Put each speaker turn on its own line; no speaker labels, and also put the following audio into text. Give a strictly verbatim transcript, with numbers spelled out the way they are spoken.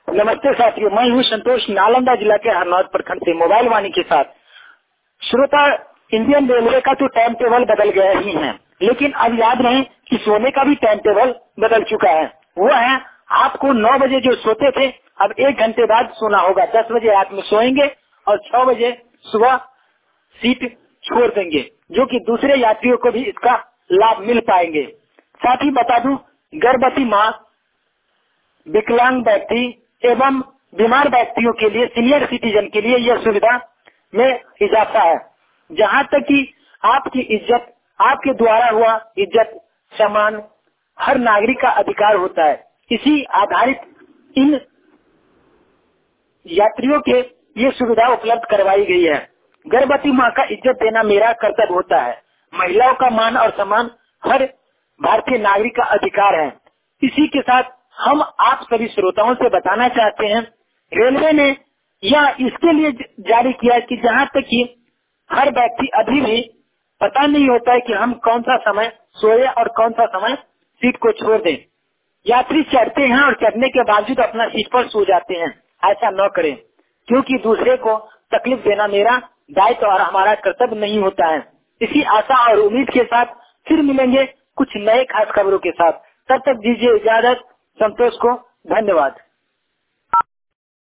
नमस्ते साथियों, मैं हूँ संतोष, नालंदा जिला के हरनौत प्रखंड से मोबाइल वाणी के साथ। श्रोता, इंडियन रेलवे का तो टाइम टेबल बदल गया ही है, लेकिन अब याद रहे कि सोने का भी टाइम टेबल बदल चुका है। वो है, आपको नौ बजे जो सोते थे अब एक घंटे बाद सोना होगा। दस बजे रात में सोएंगे और छह बजे सुबह सीट छोड़ देंगे, जो कि दूसरे यात्रियों को भी इसका लाभ मिल पाएंगे। साथ ही बता दूं, गर्भवती माँ, विकलांग व्यक्ति एवं बीमार व्यक्तियों के लिए, सीनियर सिटीजन के लिए यह सुविधा में इजाफा है। जहाँ तक कि आपकी इज्जत, आपके द्वारा हुआ इज्जत सम्मान हर नागरिक का अधिकार होता है। इसी आधारित इन यात्रियों के ये सुविधा उपलब्ध करवाई गई है। गर्भवती माँ का इज्जत देना मेरा कर्तव्य होता है। महिलाओं का मान और सम्मान हर भारतीय नागरिक का अधिकार है। इसी के साथ हम आप सभी श्रोताओं से बताना चाहते हैं, रेलवे ने यह इसके लिए जारी किया है कि जहाँ तक कि हर व्यक्ति अभी भी पता नहीं होता है कि हम कौन सा समय सोए और कौन सा समय सीट को छोड़ दें। यात्री चढ़ते हैं और चढ़ने के बावजूद अपना सीट पर सो जाते हैं। ऐसा न करें, क्योंकि दूसरे को तकलीफ देना मेरा दायित्व और हमारा कर्तव्य नहीं होता है। इसी आशा और उम्मीद के साथ फिर मिलेंगे कुछ नए खास खबरों के साथ। तब तक दीजिए इजाजत। संतोष को धन्यवाद।